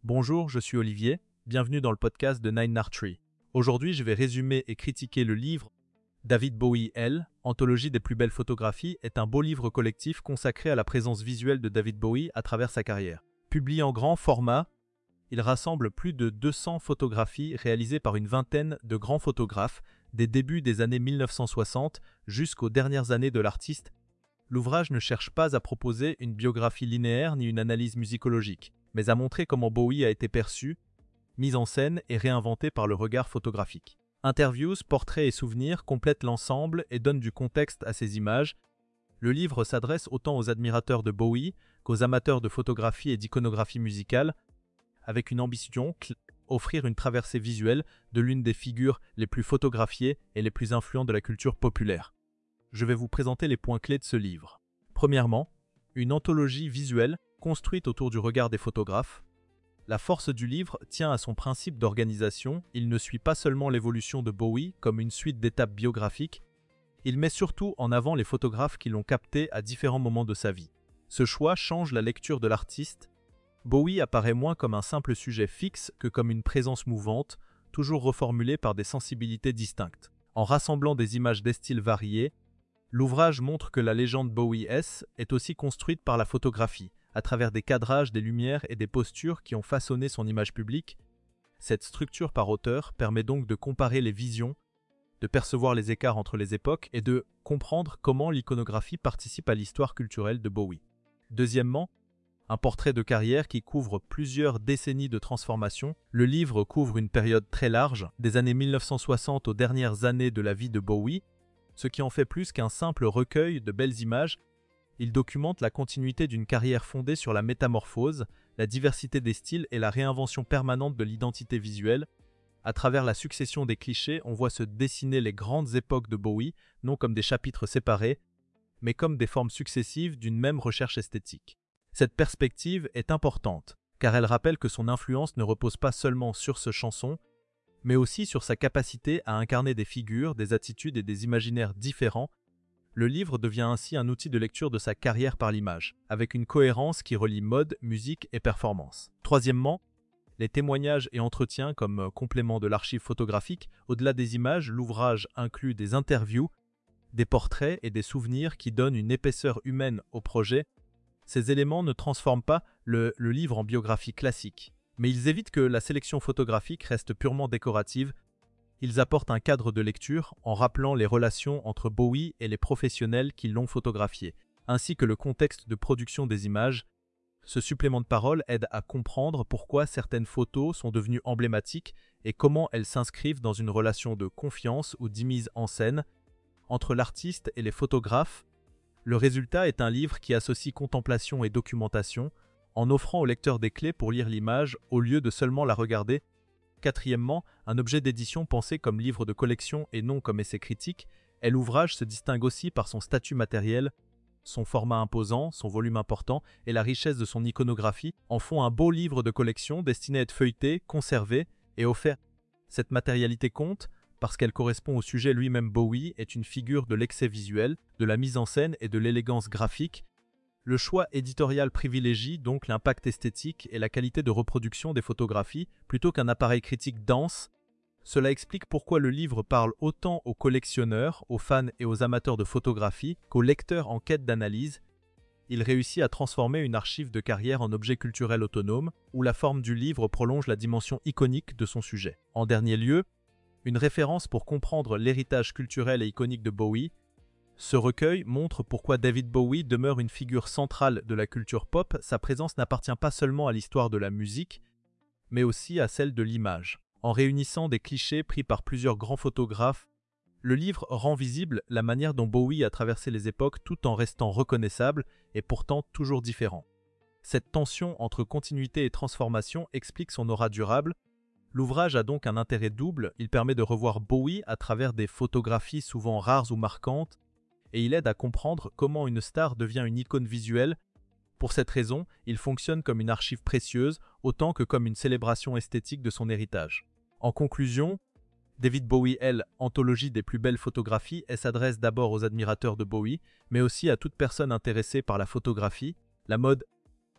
Bonjour, je suis Olivier, bienvenue dans le podcast de Nine Art Tree. Aujourd'hui, je vais résumer et critiquer le livre David Bowie L, Anthologie des plus belles photographies, est un beau livre collectif consacré à la présence visuelle de David Bowie à travers sa carrière. Publié en grand format, il rassemble plus de 200 photographies réalisées par une vingtaine de grands photographes des débuts des années 1960 jusqu'aux dernières années de l'artiste. L'ouvrage ne cherche pas à proposer une biographie linéaire ni une analyse musicologique, mais à montrer comment Bowie a été perçu, mis en scène et réinventé par le regard photographique. Interviews, portraits et souvenirs complètent l'ensemble et donnent du contexte à ces images. Le livre s'adresse autant aux admirateurs de Bowie qu'aux amateurs de photographie et d'iconographie musicale, avec une ambition, offrir une traversée visuelle de l'une des figures les plus photographiées et les plus influentes de la culture populaire. Je vais vous présenter les points clés de ce livre. Premièrement, une anthologie visuelle construite autour du regard des photographes. La force du livre tient à son principe d'organisation. Il ne suit pas seulement l'évolution de Bowie comme une suite d'étapes biographiques, il met surtout en avant les photographes qui l'ont capté à différents moments de sa vie. Ce choix change la lecture de l'artiste. Bowie apparaît moins comme un simple sujet fixe que comme une présence mouvante, toujours reformulée par des sensibilités distinctes. En rassemblant des images des styles variés, l'ouvrage montre que la légende Bowie S est aussi construite par la photographie, à travers des cadrages, des lumières et des postures qui ont façonné son image publique. Cette structure par auteur permet donc de comparer les visions, de percevoir les écarts entre les époques et de comprendre comment l'iconographie participe à l'histoire culturelle de Bowie. Deuxièmement, un portrait de carrière qui couvre plusieurs décennies de transformation. Le livre couvre une période très large, des années 1960 aux dernières années de la vie de Bowie, ce qui en fait plus qu'un simple recueil de belles images. Il documente la continuité d'une carrière fondée sur la métamorphose, la diversité des styles et la réinvention permanente de l'identité visuelle. À travers la succession des clichés, on voit se dessiner les grandes époques de Bowie, non comme des chapitres séparés, mais comme des formes successives d'une même recherche esthétique. Cette perspective est importante, car elle rappelle que son influence ne repose pas seulement sur ce chanson, mais aussi sur sa capacité à incarner des figures, des attitudes et des imaginaires différents. Le livre devient ainsi un outil de lecture de sa carrière par l'image, avec une cohérence qui relie mode, musique et performance. Troisièmement, les témoignages et entretiens comme complément de l'archive photographique. Au-delà des images, l'ouvrage inclut des interviews, des portraits et des souvenirs qui donnent une épaisseur humaine au projet. Ces éléments ne transforment pas le livre en biographie classique, mais ils évitent que la sélection photographique reste purement décorative. Ils apportent un cadre de lecture en rappelant les relations entre Bowie et les professionnels qui l'ont photographié, ainsi que le contexte de production des images. Ce supplément de parole aide à comprendre pourquoi certaines photos sont devenues emblématiques et comment elles s'inscrivent dans une relation de confiance ou d'mise en scène entre l'artiste et les photographes. Le résultat est un livre qui associe contemplation et documentation, en offrant au lecteur des clés pour lire l'image au lieu de seulement la regarder. Quatrièmement, un objet d'édition pensé comme livre de collection et non comme essai critique, l'ouvrage se distingue aussi par son statut matériel. Son format imposant, son volume important et la richesse de son iconographie en font un beau livre de collection destiné à être feuilleté, conservé et offert. Cette matérialité compte parce qu'elle correspond au sujet lui-même. Bowie est une figure de l'excès visuel, de la mise en scène et de l'élégance graphique. Le choix éditorial privilégie donc l'impact esthétique et la qualité de reproduction des photographies plutôt qu'un appareil critique dense. Cela explique pourquoi le livre parle autant aux collectionneurs, aux fans et aux amateurs de photographie qu'aux lecteurs en quête d'analyse. Il réussit à transformer une archive de carrière en objet culturel autonome, où la forme du livre prolonge la dimension iconique de son sujet. En dernier lieu, une référence pour comprendre l'héritage culturel et iconique de Bowie. Ce recueil montre pourquoi David Bowie demeure une figure centrale de la culture pop. Sa présence n'appartient pas seulement à l'histoire de la musique, mais aussi à celle de l'image. En réunissant des clichés pris par plusieurs grands photographes, le livre rend visible la manière dont Bowie a traversé les époques tout en restant reconnaissable et pourtant toujours différent. Cette tension entre continuité et transformation explique son aura durable. L'ouvrage a donc un intérêt double, il permet de revoir Bowie à travers des photographies souvent rares ou marquantes, et il aide à comprendre comment une star devient une icône visuelle. Pour cette raison, il fonctionne comme une archive précieuse, autant que comme une célébration esthétique de son héritage. En conclusion, David Bowie L, Anthologie des plus belles photographies, s'adresse d'abord aux admirateurs de Bowie, mais aussi à toute personne intéressée par la photographie, la mode,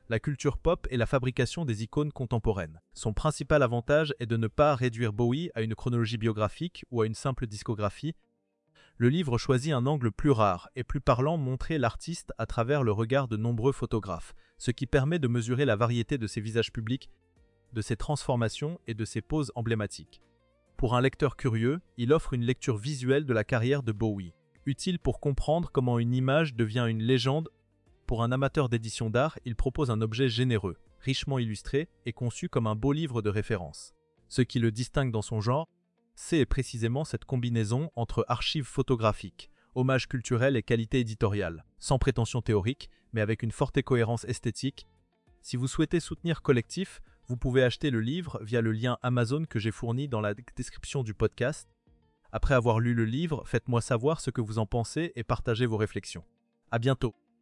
la culture pop et la fabrication des icônes contemporaines. Son principal avantage est de ne pas réduire Bowie à une chronologie biographique ou à une simple discographie. Le livre choisit un angle plus rare et plus parlant, montrer l'artiste à travers le regard de nombreux photographes, ce qui permet de mesurer la variété de ses visages publics, de ses transformations et de ses poses emblématiques. Pour un lecteur curieux, il offre une lecture visuelle de la carrière de Bowie, utile pour comprendre comment une image devient une légende. Pour un amateur d'édition d'art, il propose un objet généreux, richement illustré et conçu comme un beau livre de référence. Ce qui le distingue dans son genre, c'est précisément cette combinaison entre archives photographiques, hommage culturel et qualité éditoriale, sans prétention théorique, mais avec une forte cohérence esthétique. Si vous souhaitez soutenir Collectif, vous pouvez acheter le livre via le lien Amazon que j'ai fourni dans la description du podcast. Après avoir lu le livre, faites-moi savoir ce que vous en pensez et partagez vos réflexions. À bientôt.